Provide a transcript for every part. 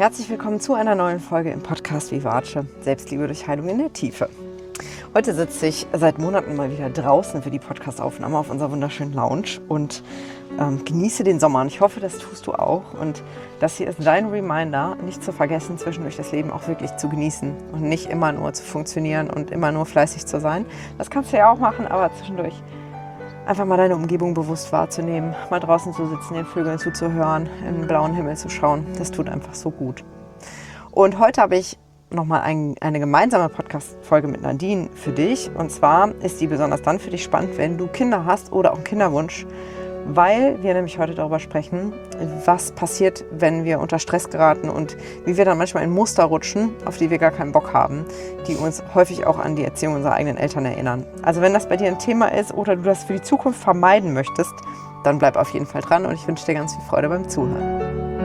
Herzlich willkommen zu einer neuen Folge im Podcast Vivace, Selbstliebe durch Heilung in der Tiefe. Heute sitze ich seit Monaten mal wieder draußen für die Podcastaufnahme auf unserer wunderschönen Lounge und genieße den Sommer. Und ich hoffe, das tust du auch. Und das hier ist dein Reminder, nicht zu vergessen, zwischendurch das Leben auch wirklich zu genießen und nicht immer nur zu funktionieren und immer nur fleißig zu sein. Das kannst du ja auch machen, aber zwischendurch einfach mal deine Umgebung bewusst wahrzunehmen, mal draußen zu sitzen, den Vögeln zuzuhören, in den blauen Himmel zu schauen. Das tut einfach so gut. Und heute habe ich nochmal eine gemeinsame Podcast-Folge mit Nadine für dich. Und zwar ist die besonders dann für dich spannend, wenn du Kinder hast oder auch einen Kinderwunsch, weil wir nämlich heute darüber sprechen, was passiert, wenn wir unter Stress geraten und wie wir dann manchmal in Muster rutschen, auf die wir gar keinen Bock haben, die uns häufig auch an die Erziehung unserer eigenen Eltern erinnern. Also wenn das bei dir ein Thema ist oder du das für die Zukunft vermeiden möchtest, dann bleib auf jeden Fall dran und ich wünsche dir ganz viel Freude beim Zuhören.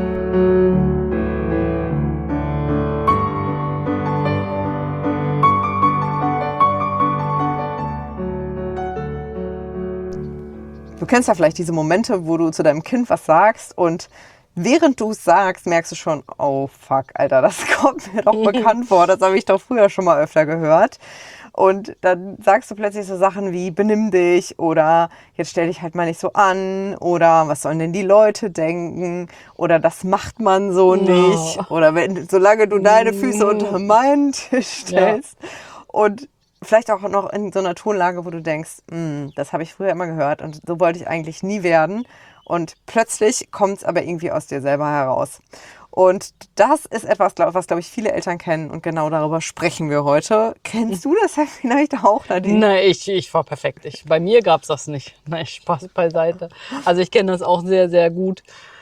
Du kennst ja vielleicht diese Momente, wo du zu deinem Kind was sagst und während du es sagst, merkst du schon, oh fuck, Alter, das kommt mir doch bekannt vor, das habe ich doch früher schon mal öfter gehört. Und dann sagst du plötzlich so Sachen wie, benimm dich oder jetzt stell dich halt mal nicht so an oder was sollen denn die Leute denken oder das macht man so nicht oder solange du deine Füße unter meinen Tisch stellst und vielleicht auch noch in so einer Tonlage, wo du denkst, das habe ich früher immer gehört und so wollte ich eigentlich nie werden. Und plötzlich kommt es aber irgendwie aus dir selber heraus. Und das ist etwas, was, glaube ich, viele Eltern kennen und genau darüber sprechen wir heute. Kennst du das vielleicht auch, Nadine? Nein, ich war perfekt. Bei mir gab es das nicht. Nein, Spaß beiseite. Also ich kenne das auch sehr, sehr gut.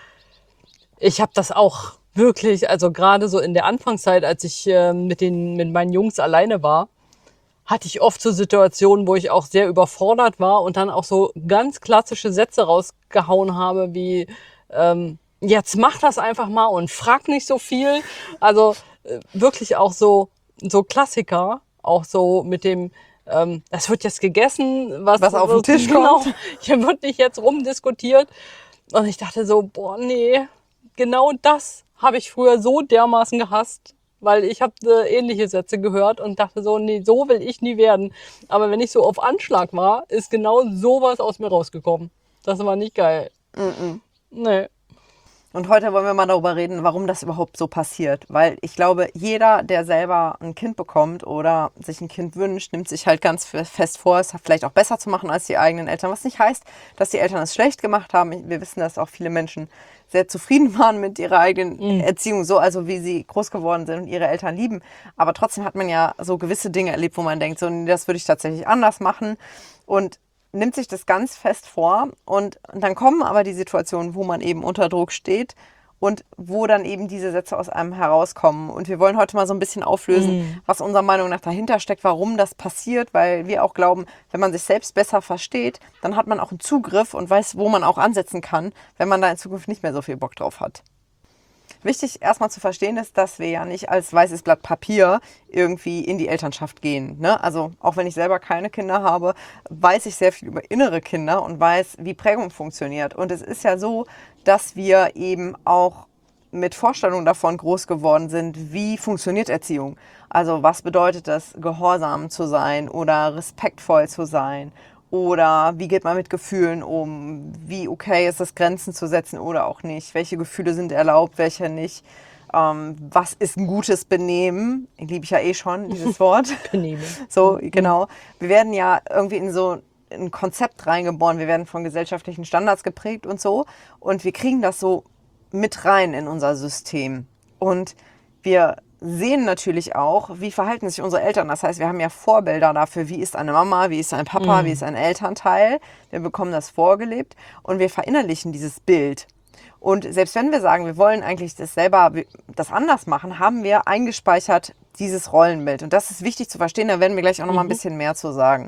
Ich habe das auch wirklich, also gerade so in der Anfangszeit, als ich mit meinen Jungs alleine war, hatte ich oft so Situationen, wo ich auch sehr überfordert war und dann auch so ganz klassische Sätze rausgehauen habe, wie jetzt mach das einfach mal und frag nicht so viel. Also wirklich auch so Klassiker, auch so mit dem es wird jetzt gegessen, was auf den Tisch kommt. Hier wird nicht jetzt rumdiskutiert. Und ich dachte so, boah, nee, genau das habe ich früher so dermaßen gehasst. Weil ich habe ähnliche Sätze gehört und dachte so, nee, so will ich nie werden. Aber wenn ich so auf Anschlag war, ist genau sowas aus mir rausgekommen. Das war nicht geil. Nee. Und heute wollen wir mal darüber reden, warum das überhaupt so passiert. Weil ich glaube, jeder, der selber ein Kind bekommt oder sich ein Kind wünscht, nimmt sich halt ganz fest vor, es vielleicht auch besser zu machen als die eigenen Eltern. Was nicht heißt, dass die Eltern es schlecht gemacht haben. Wir wissen, dass auch viele Menschen sehr zufrieden waren mit ihrer eigenen Erziehung, so also wie sie groß geworden sind und ihre Eltern lieben. Aber trotzdem hat man ja so gewisse Dinge erlebt, wo man denkt, so, nee, das würde ich tatsächlich anders machen. Und nimmt sich das ganz fest vor und dann kommen aber die Situationen, wo man eben unter Druck steht und wo dann eben diese Sätze aus einem herauskommen. Und wir wollen heute mal so ein bisschen auflösen, was unserer Meinung nach dahinter steckt, warum das passiert, weil wir auch glauben, wenn man sich selbst besser versteht, dann hat man auch einen Zugriff und weiß, wo man auch ansetzen kann, wenn man da in Zukunft nicht mehr so viel Bock drauf hat. Wichtig erstmal zu verstehen ist, dass wir ja nicht als weißes Blatt Papier irgendwie in die Elternschaft gehen. Ne? Also auch wenn ich selber keine Kinder habe, weiß ich sehr viel über innere Kinder und weiß, wie Prägung funktioniert. Und es ist ja so, dass wir eben auch mit Vorstellungen davon groß geworden sind, wie funktioniert Erziehung. Also was bedeutet das, gehorsam zu sein oder respektvoll zu sein? Oder wie geht man mit Gefühlen um? Wie okay ist es, Grenzen zu setzen oder auch nicht? Welche Gefühle sind erlaubt, welche nicht? Was ist ein gutes Benehmen? Liebe ich ja eh schon, dieses Wort. Benehmen. So, genau. Wir werden ja irgendwie in so ein Konzept reingeboren. Wir werden von gesellschaftlichen Standards geprägt und so. Und wir kriegen das so mit rein in unser System. Und wir sehen natürlich auch, wie verhalten sich unsere Eltern. Das heißt, wir haben ja Vorbilder dafür, wie ist eine Mama, wie ist ein Papa, wie ist ein Elternteil. Wir bekommen das vorgelebt und wir verinnerlichen dieses Bild. Und selbst wenn wir sagen, wir wollen eigentlich das anders machen, haben wir eingespeichert dieses Rollenbild. Und das ist wichtig zu verstehen, da werden wir gleich auch noch mal ein bisschen mehr zu sagen.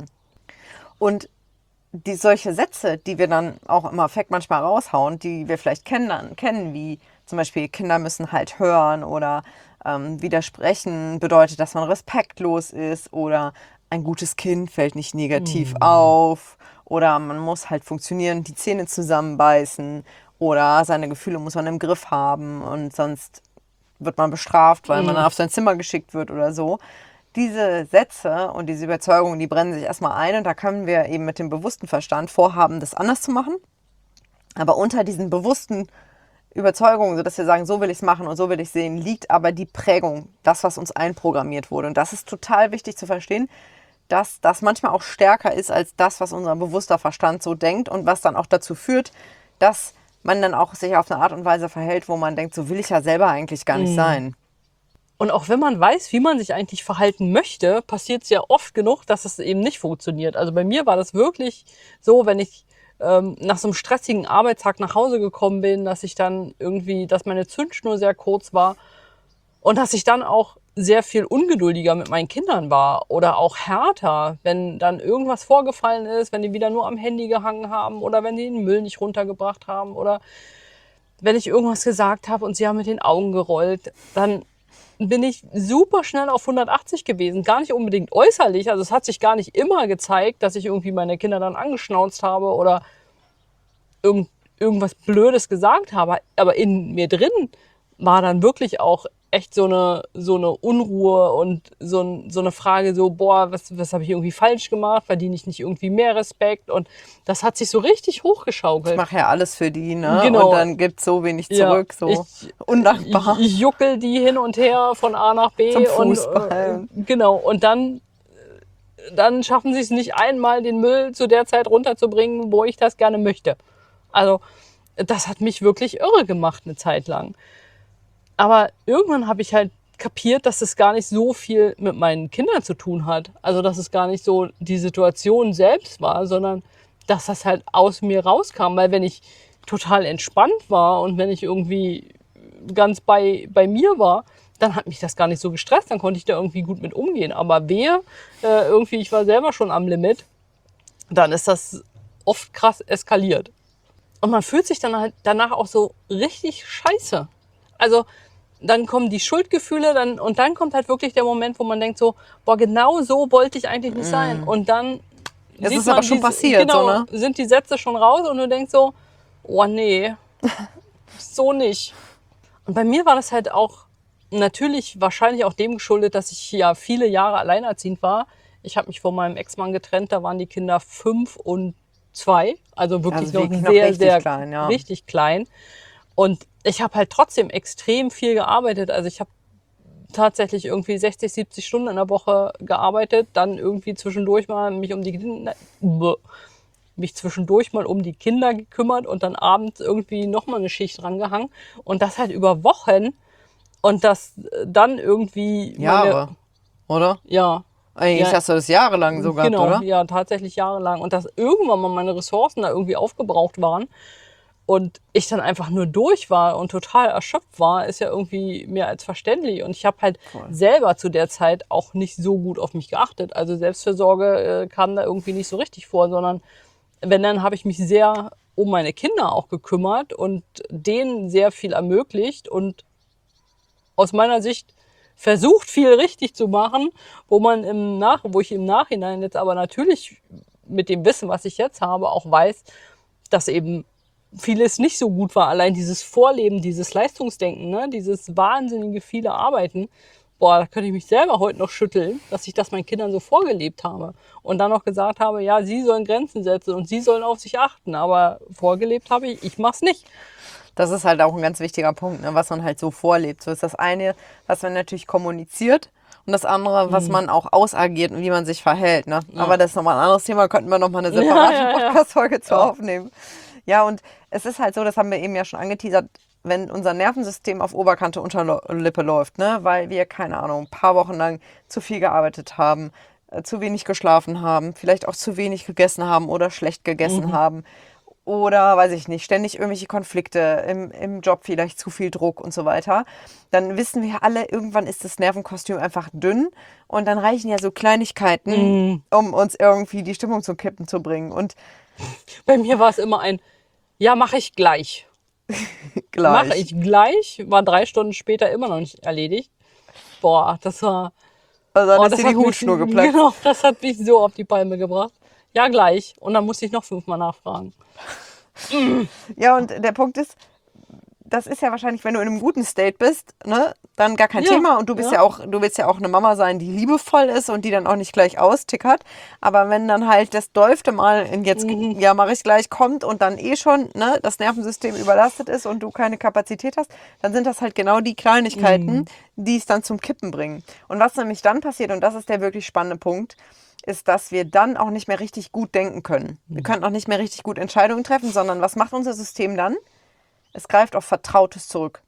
Und solche Sätze, die wir dann auch im Affekt manchmal raushauen, die wir vielleicht kennen, wie zum Beispiel Kinder müssen halt hören oder widersprechen bedeutet, dass man respektlos ist oder ein gutes Kind fällt nicht negativ auf oder man muss halt funktionieren, die Zähne zusammenbeißen oder seine Gefühle muss man im Griff haben und sonst wird man bestraft, weil man dann auf sein Zimmer geschickt wird oder so. Diese Sätze und diese Überzeugungen, die brennen sich erstmal ein und da können wir eben mit dem bewussten Verstand vorhaben, das anders zu machen. Aber unter diesen bewussten Überzeugungen, sodass wir sagen, so will ich es machen und so will ich es sehen, liegt aber die Prägung, das, was uns einprogrammiert wurde. Und das ist total wichtig zu verstehen, dass das manchmal auch stärker ist als das, was unser bewusster Verstand so denkt und was dann auch dazu führt, dass man dann auch sich auf eine Art und Weise verhält, wo man denkt, so will ich ja selber eigentlich gar nicht sein. Und auch wenn man weiß, wie man sich eigentlich verhalten möchte, passiert es ja oft genug, dass es eben nicht funktioniert. Also bei mir war das wirklich so, wenn ich nach so einem stressigen Arbeitstag nach Hause gekommen bin, dass ich dann irgendwie, dass meine Zündschnur sehr kurz war und dass ich dann auch sehr viel ungeduldiger mit meinen Kindern war oder auch härter, wenn dann irgendwas vorgefallen ist, wenn die wieder nur am Handy gehangen haben oder wenn die den Müll nicht runtergebracht haben oder wenn ich irgendwas gesagt habe und sie haben mit den Augen gerollt, dann bin ich super schnell auf 180 gewesen. Gar nicht unbedingt äußerlich. Also es hat sich gar nicht immer gezeigt, dass ich irgendwie meine Kinder dann angeschnauzt habe oder irgendwas Blödes gesagt habe. Aber in mir drin war dann wirklich auch echt so eine Unruhe und so eine Frage so, boah, was habe ich irgendwie falsch gemacht? Verdiene ich nicht irgendwie mehr Respekt? Und das hat sich so richtig hochgeschaukelt. Ich mache ja alles für die, ne? Genau. Und dann gibt es so wenig zurück, so undankbar. Ich juckel die hin und her von A nach B. Zum Fußball. Und, genau. Und dann schaffen sie es nicht einmal, den Müll zu der Zeit runterzubringen, wo ich das gerne möchte. Also das hat mich wirklich irre gemacht eine Zeit lang. Aber irgendwann habe ich halt kapiert, dass es gar nicht so viel mit meinen Kindern zu tun hat. Also dass es gar nicht so die Situation selbst war, sondern dass das halt aus mir rauskam. Weil wenn ich total entspannt war und wenn ich irgendwie ganz bei mir war, dann hat mich das gar nicht so gestresst. Dann konnte ich da irgendwie gut mit umgehen. Aber irgendwie, ich war selber schon am Limit, dann ist das oft krass eskaliert. Und man fühlt sich dann halt danach auch so richtig scheiße. Also dann kommen die Schuldgefühle und dann kommt halt wirklich der Moment, wo man denkt so, boah, genau so wollte ich eigentlich nicht sein. Und dann Es ist aber schon passiert, genau, so, ne? sind die Sätze schon raus und du denkst so, oh nee, so nicht. Und bei mir war das halt auch natürlich wahrscheinlich auch dem geschuldet, dass ich ja viele Jahre alleinerziehend war. Ich habe mich von meinem Ex-Mann getrennt, da waren die Kinder 5 und 2, also wirklich noch sehr, richtig sehr klein, ja. richtig klein. Und ich habe halt trotzdem extrem viel gearbeitet. Also ich habe tatsächlich irgendwie 60, 70 Stunden in der Woche gearbeitet, dann irgendwie zwischendurch mal mich um die Kinder gekümmert und dann abends irgendwie nochmal eine Schicht rangehangen. Und das halt über Wochen. Und das dann irgendwie... Jahre, oder? Ja. Eigentlich hast du das jahrelang so gehabt, genau, oder? ja, tatsächlich jahrelang. Und dass irgendwann mal meine Ressourcen da irgendwie aufgebraucht waren und ich dann einfach nur durch war und total erschöpft war, ist ja irgendwie mehr als verständlich. Und ich habe halt selber zu der Zeit auch nicht so gut auf mich geachtet. Also Selbstfürsorge kam da irgendwie nicht so richtig vor, sondern wenn, dann habe ich mich sehr um meine Kinder auch gekümmert und denen sehr viel ermöglicht und aus meiner Sicht versucht, viel richtig zu machen, wo ich im Nachhinein jetzt aber natürlich mit dem Wissen, was ich jetzt habe, auch weiß, dass eben vieles nicht so gut war. Allein dieses Vorleben, dieses Leistungsdenken, ne? Dieses wahnsinnige viele Arbeiten. Boah, da könnte ich mich selber heute noch schütteln, dass ich das meinen Kindern so vorgelebt habe. Und dann noch gesagt habe, ja, sie sollen Grenzen setzen und sie sollen auf sich achten. Aber vorgelebt habe ich mach's nicht. Das ist halt auch ein ganz wichtiger Punkt, ne, was man halt so vorlebt. So ist das eine, was man natürlich kommuniziert und das andere, was man auch ausagiert und wie man sich verhält. Ne? Ja. Aber das ist nochmal ein anderes Thema, könnten wir nochmal eine separate Podcast-Folge zu aufnehmen. Ja, und es ist halt so, das haben wir eben ja schon angeteasert, wenn unser Nervensystem auf Oberkante Unterlippe läuft, ne, weil wir, keine Ahnung, ein paar Wochen lang zu viel gearbeitet haben, zu wenig geschlafen haben, vielleicht auch zu wenig gegessen haben oder schlecht gegessen haben. Oder, weiß ich nicht, ständig irgendwelche Konflikte, im Job vielleicht zu viel Druck und so weiter, dann wissen wir alle, irgendwann ist das Nervenkostüm einfach dünn und dann reichen ja so Kleinigkeiten, um uns irgendwie die Stimmung zum Kippen zu bringen. Und bei mir war es immer ja, mache ich gleich. Mache ich gleich, war 3 Stunden später immer noch nicht erledigt. Boah, das war... Also dann ist dir die Hutschnur geplatzt. Genau, das hat mich so auf die Palme gebracht. Ja, gleich. Und dann musste ich noch 5-mal nachfragen. Ja, und der Punkt ist, das ist ja wahrscheinlich, wenn du in einem guten State bist, ne, dann gar kein Ja, Thema. Und du bist ja. ja auch, du willst ja auch eine Mama sein, die liebevoll ist und die dann auch nicht gleich austickert. Aber wenn dann halt das dollste Mal in jetzt, ja, mache ich gleich, kommt und dann schon, ne, das Nervensystem überlastet ist und du keine Kapazität hast, dann sind das halt genau die Kleinigkeiten, die es dann zum Kippen bringen. Und was nämlich dann passiert, und das ist der wirklich spannende Punkt, ist, dass wir dann auch nicht mehr richtig gut denken können. Wir können auch nicht mehr richtig gut Entscheidungen treffen, sondern was macht unser System dann? Es greift auf Vertrautes zurück,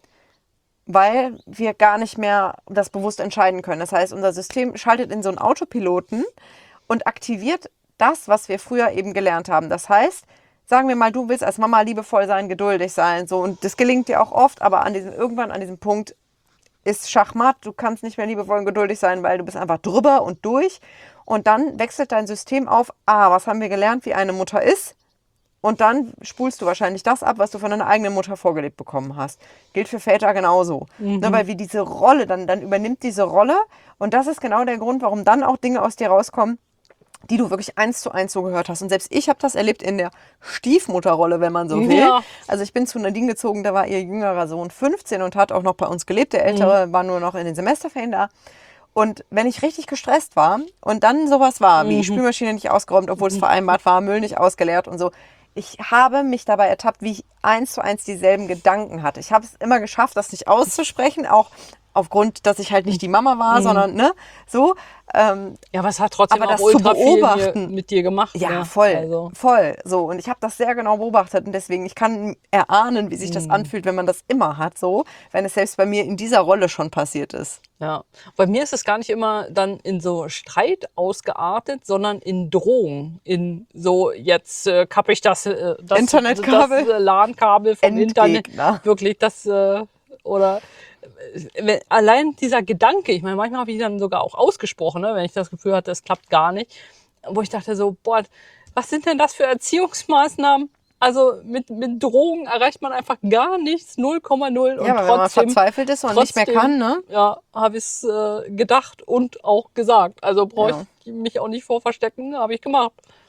weil wir gar nicht mehr das bewusst entscheiden können. Das heißt, unser System schaltet in so einen Autopiloten und aktiviert das, was wir früher eben gelernt haben. Das heißt, sagen wir mal, du willst als Mama liebevoll sein, geduldig sein, so, und das gelingt dir auch oft, aber irgendwann an diesem Punkt ist Schachmatt, du kannst nicht mehr liebevoll und geduldig sein, weil du bist einfach drüber und durch. Und dann wechselt dein System auf, was haben wir gelernt, wie eine Mutter ist? Und dann spulst du wahrscheinlich das ab, was du von deiner eigenen Mutter vorgelebt bekommen hast. Gilt für Väter genauso. Ne, weil wie diese Rolle, dann übernimmt diese Rolle. Und das ist genau der Grund, warum dann auch Dinge aus dir rauskommen, die du wirklich 1:1 so gehört hast. Und selbst ich habe das erlebt in der Stiefmutterrolle, wenn man so will. Ja. Also ich bin zu Nadine gezogen, da war ihr jüngerer Sohn 15 und hat auch noch bei uns gelebt. Der Ältere war nur noch in den Semesterferien da. Und wenn ich richtig gestresst war und dann sowas war, wie Spülmaschine nicht ausgeräumt, obwohl es vereinbart war, Müll nicht ausgeleert und so, ich habe mich dabei ertappt, wie ich 1:1 dieselben Gedanken hatte. Ich habe es immer geschafft, das nicht auszusprechen, auch aufgrund, dass ich halt nicht die Mama war, sondern ne, so. Ja, aber es hat trotzdem Aber auch das zu ultra viel beobachten, mit dir gemacht. ja, ne? voll, Also, voll. So, und ich habe das sehr genau beobachtet und deswegen, ich kann erahnen, wie sich das anfühlt, wenn man das immer hat, so, wenn es selbst bei mir in dieser Rolle schon passiert ist. ja. Bei mir ist es gar nicht immer dann in so Streit ausgeartet, sondern in Drohung. In so, jetzt kappe ich das Internetkabel? das LAN-Kabel vom Internet. Endgegner. Wirklich, oder allein dieser Gedanke, ich meine, manchmal habe ich dann sogar auch ausgesprochen, ne, wenn ich das Gefühl hatte, es klappt gar nicht, wo ich dachte so, boah, was sind denn das für Erziehungsmaßnahmen? Also mit Drohungen erreicht man einfach gar nichts, 0,0 und Ja, aber wenn man verzweifelt ist und nicht mehr kann, ne? Ja, habe ich es gedacht und auch gesagt. Also brauche ich mich auch nicht vor verstecken, habe ich gemacht.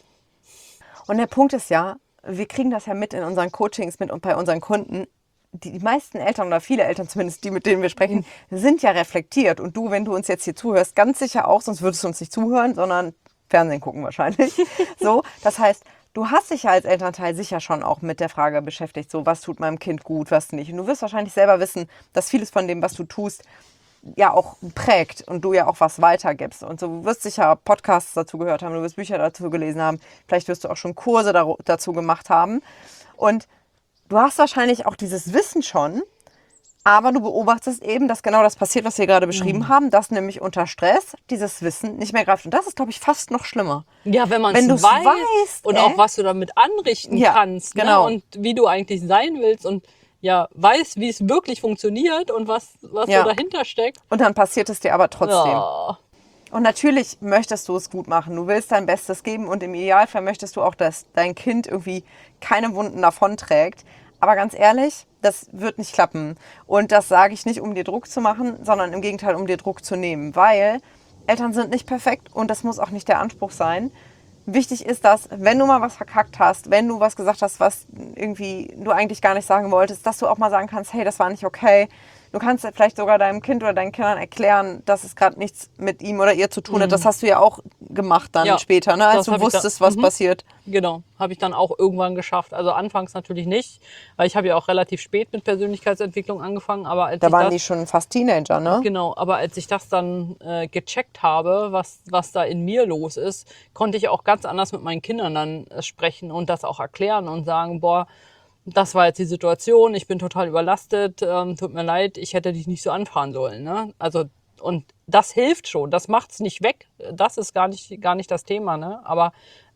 Und der Punkt ist ja, wir kriegen das ja mit in unseren Coachings mit und bei unseren Kunden. Die meisten Eltern oder viele Eltern zumindest, die mit denen wir sprechen, sind ja reflektiert. Und du, wenn du uns jetzt hier zuhörst, ganz sicher auch, sonst würdest du uns nicht zuhören, sondern Fernsehen gucken wahrscheinlich. So, das heißt, du hast dich ja als Elternteil sicher schon auch mit der Frage beschäftigt, so was tut meinem Kind gut, was nicht. Und du wirst wahrscheinlich selber wissen, dass vieles von dem, was du tust, ja auch prägt und du ja auch was weitergibst. Und so, du wirst sicher Podcasts dazu gehört haben, du wirst Bücher dazu gelesen haben, vielleicht wirst du auch schon Kurse dazu gemacht haben. Und du hast wahrscheinlich auch dieses Wissen schon, aber du beobachtest eben, dass genau das passiert, was wir gerade beschrieben haben, dass nämlich unter Stress dieses Wissen nicht mehr greift. Und das ist, glaube ich, fast noch schlimmer. Ja, wenn man Wenn es du's weiß weißt, und auch was du damit anrichten Ja, kannst, genau. ne? Und wie du eigentlich sein willst und ja, weißt, wie es wirklich funktioniert und was Ja. so dahinter steckt. Und dann passiert es dir aber trotzdem. Ja. Und natürlich möchtest du es gut machen. Du willst dein Bestes geben und im Idealfall möchtest du auch, dass dein Kind irgendwie keine Wunden davonträgt. Aber ganz ehrlich, das wird nicht klappen. Und das sage ich nicht, um dir Druck zu machen, sondern im Gegenteil, um dir Druck zu nehmen. Weil Eltern sind nicht perfekt und das muss auch nicht der Anspruch sein. Wichtig ist, dass, wenn du mal was verkackt hast, wenn du was gesagt hast, was irgendwie du eigentlich gar nicht sagen wolltest, dass du auch mal sagen kannst, hey, das war nicht okay. Du kannst vielleicht sogar deinem Kind oder deinen Kindern erklären, dass es gerade nichts mit ihm oder ihr zu tun hat. Das hast du ja auch gemacht dann Ja, später, ne? Als das du hab ich wusstest, was passiert. Genau, habe ich dann auch irgendwann geschafft. Also anfangs natürlich nicht, weil ich habe ja auch relativ spät mit Persönlichkeitsentwicklung angefangen. Aber als Da ich waren das, die schon fast Teenager, ne? Genau, aber als ich das dann gecheckt habe, was da in mir los ist, konnte ich auch ganz anders mit meinen Kindern dann sprechen und das auch erklären und sagen, boah, das war jetzt die Situation, ich bin total überlastet, tut mir leid, ich hätte dich nicht so anfahren sollen. Ne? Also, und das hilft schon, das macht's nicht weg, das ist gar nicht das Thema, ne? Aber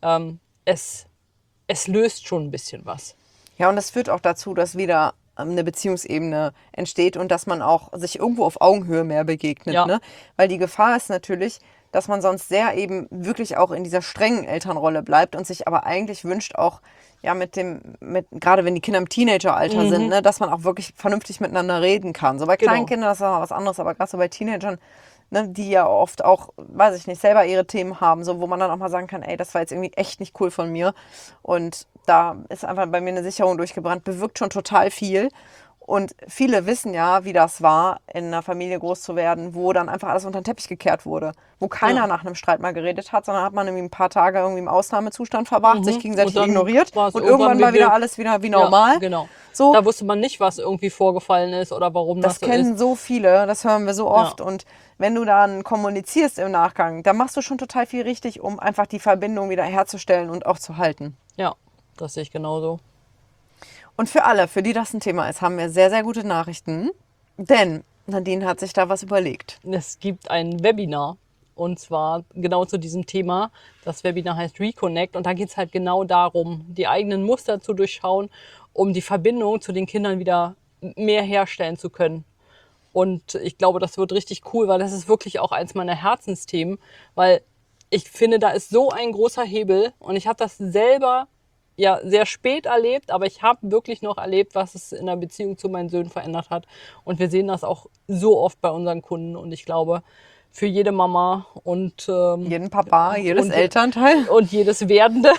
es löst schon ein bisschen was. Ja, und das führt auch dazu, dass wieder eine Beziehungsebene entsteht und dass man auch sich irgendwo auf Augenhöhe mehr begegnet. Ja. Ne? Weil die Gefahr ist natürlich, dass man sonst sehr eben wirklich auch in dieser strengen Elternrolle bleibt und sich aber eigentlich wünscht auch, ja, gerade wenn die Kinder im Teenageralter sind, ne, dass man auch wirklich vernünftig miteinander reden kann. So bei Genau. kleinen Kindern ist das noch was anderes, aber gerade so bei Teenagern, ne, die ja oft auch, weiß ich nicht, selber ihre Themen haben, so wo man dann auch mal sagen kann, ey, das war jetzt irgendwie echt nicht cool von mir. Und da ist einfach bei mir eine Sicherung durchgebrannt, bewirkt schon total viel. Und viele wissen ja, wie das war, in einer Familie groß zu werden, wo dann einfach alles unter den Teppich gekehrt wurde. Wo keiner nach einem Streit mal geredet hat, sondern hat man irgendwie ein paar Tage irgendwie im Ausnahmezustand verbracht, sich gegenseitig ignoriert und irgendwann war wieder alles wieder wie normal. Ja, genau. So, Da wusste man nicht, was irgendwie vorgefallen ist oder warum das so ist. Das kennen so viele, das hören wir so oft. Und wenn du dann kommunizierst im Nachgang, dann machst du schon total viel richtig, um einfach die Verbindung wieder herzustellen und auch zu halten. Ja, das sehe ich genauso. Und für alle, für die das ein Thema ist, haben wir sehr, sehr gute Nachrichten. Denn Nadine hat sich da was überlegt. Es gibt ein Webinar und zwar genau zu diesem Thema. Das Webinar heißt Reconnect und da geht es halt genau darum, die eigenen Muster zu durchschauen, um die Verbindung zu den Kindern wieder mehr herstellen zu können. Und ich glaube, das wird richtig cool, weil das ist wirklich auch eins meiner Herzensthemen, weil ich finde, da ist so ein großer Hebel und ich habe das selber ja sehr spät erlebt, aber ich habe wirklich noch erlebt, was es in der Beziehung zu meinen Söhnen verändert hat. Und wir sehen das auch so oft bei unseren Kunden. Und ich glaube, für jede Mama und jeden Papa, jedes und, Elternteil und jedes Werdende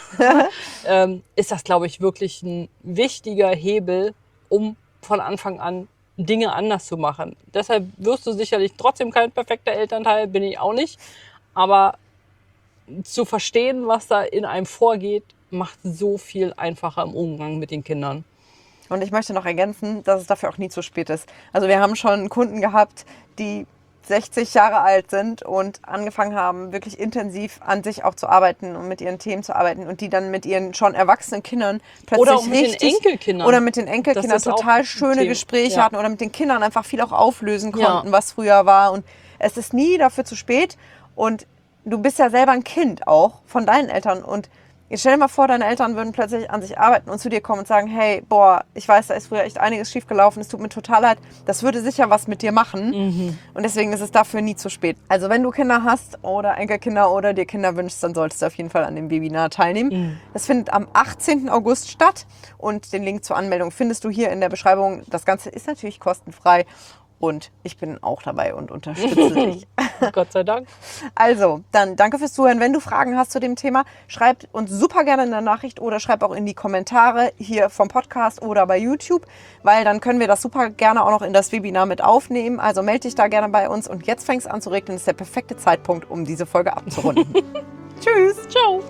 ist das, glaube ich, wirklich ein wichtiger Hebel, um von Anfang an Dinge anders zu machen. Deshalb wirst du sicherlich trotzdem kein perfekter Elternteil, bin ich auch nicht. Aber zu verstehen, was da in einem vorgeht, macht so viel einfacher im Umgang mit den Kindern. Und ich möchte noch ergänzen, dass es dafür auch nie zu spät ist. Also wir haben schon Kunden gehabt, die 60 Jahre alt sind und angefangen haben, wirklich intensiv an sich auch zu arbeiten und mit ihren Themen zu arbeiten und die dann mit ihren schon erwachsenen Kindern plötzlich oder auch mit den Enkelkindern. Oder mit den Enkelkindern total schöne Gespräche hatten oder mit den Kindern einfach viel auch auflösen konnten, was früher war. Und es ist nie dafür zu spät. Und du bist ja selber ein Kind auch von deinen Eltern und jetzt stell dir mal vor, deine Eltern würden plötzlich an sich arbeiten und zu dir kommen und sagen, hey, boah, ich weiß, da ist früher echt einiges schiefgelaufen, es tut mir total leid. Das würde sicher was mit dir machen. Und deswegen ist es dafür nie zu spät. Also wenn du Kinder hast oder Enkelkinder oder dir Kinder wünschst, dann solltest du auf jeden Fall an dem Webinar teilnehmen. Das findet am 18. August statt und den Link zur Anmeldung findest du hier in der Beschreibung. Das Ganze ist natürlich kostenfrei. Und ich bin auch dabei und unterstütze dich. Gott sei Dank. Also, dann danke fürs Zuhören. Wenn du Fragen hast zu dem Thema, schreib uns super gerne in der Nachricht oder schreib auch in die Kommentare hier vom Podcast oder bei YouTube, weil dann können wir das super gerne auch noch in das Webinar mit aufnehmen. Also melde dich da gerne bei uns und jetzt fängt es an zu regnen. Das ist der perfekte Zeitpunkt, um diese Folge abzurunden. Tschüss. Ciao.